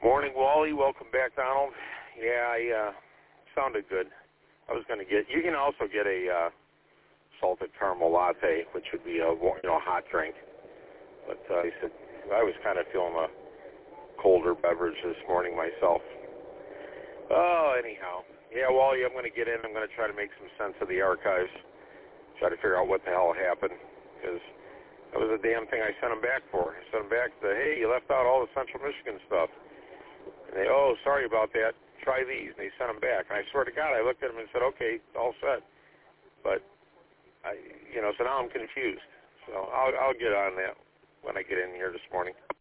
Morning, Wally. Welcome back, Donald. Yeah, I sounded good. I was going to get. You can also get a salted caramel latte, which would be a hot drink. But I said I was kind of feeling a colder beverage this morning myself. Oh, anyhow. Yeah, Wally, I'm going to get in. I'm going to try to make some sense of the archives. Try to figure out what the hell happened, because that was the damn thing I sent them back for. I sent them back to, hey, you left out all the Central Michigan stuff. And they, oh, sorry about that. Try these. And they sent them back. And I swear to God, I looked at them and said, okay, all set. But, so now I'm confused. So I'll get on that when I get in here this morning.